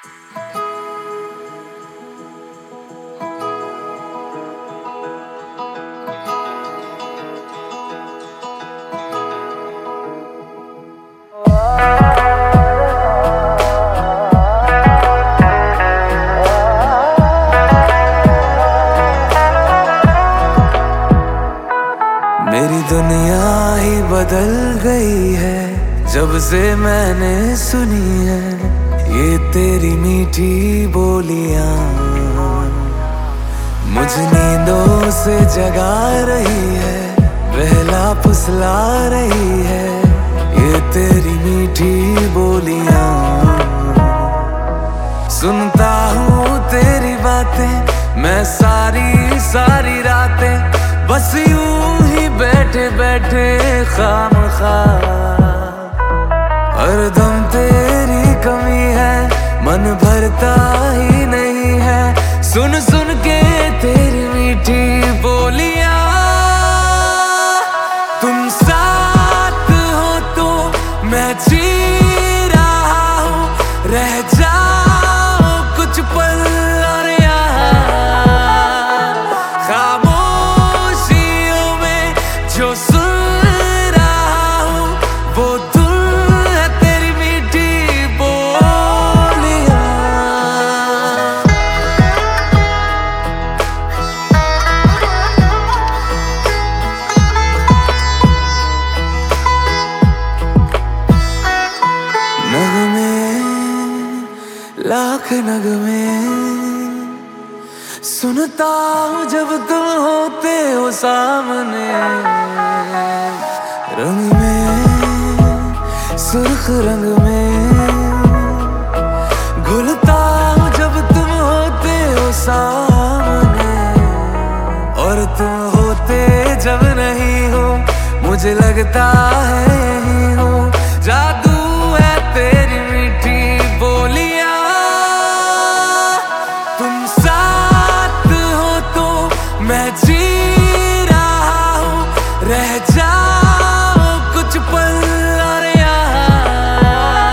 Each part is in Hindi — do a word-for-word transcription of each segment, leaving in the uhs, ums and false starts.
मेरी दुनिया ही बदल गई है जब से मैंने सुनी है ये तेरी मीठी बोलियां। मुझे नींदों से जगा रही है, बहला फुसला रही है ये तेरी मीठी बोलियां। सुनता हूँ तेरी बातें मैं सारी सारी रातें, बस यूं ही बैठे बैठे खामखा। हरदम तेरी कमी है, मन भरता ही नहीं है सुन सुन के तेरी मीठी बोलियां। तुम साथ हो तो मैं जी रहा हूँ, रह जाओ कुछ पल और यहाँ। खामोशियों में जो सुन रहा हूँ वो धुन है तेरी मीठी बोलियां। नगमे लाख नगमे सुनता हूँ जब तुम होते हो सामने। रंग में सुर्ख रंग में घुलता हूँ जब तुम होते हो सामने। और तुम होते जब नहीं हो मुझे लगता है यही हो, जादू है तेरी मीठी बोलियां। तुम साथ हो तो मैं जी रहा हूँ, रह जाओ कुछ पल और यहाँ।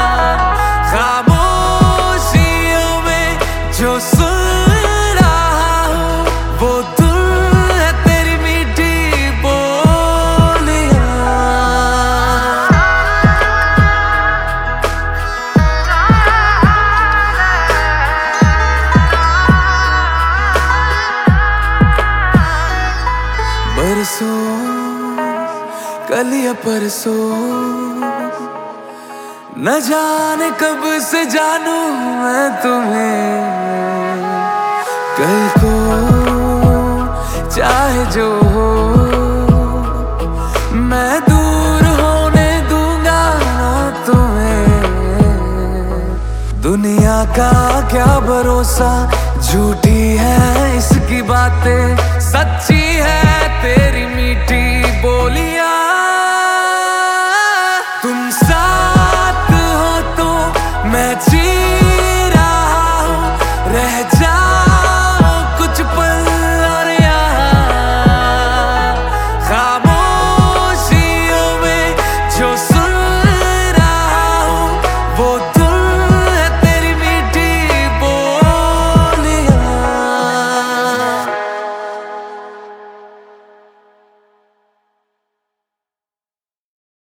खामोशियों में जो सुन रहा हूँ वो धुन है तेरी मीठी बोलियां। बरसों कल या परसों न जाने कब से जानू मैं तुम्हें। कल को चाहे जो हो मैं दूर होने दूंगा ना तुम्हें। दुनिया का क्या भरोसा, झूठी है इसकी बातें, सच्ची है तेरी मीठी बोलियां।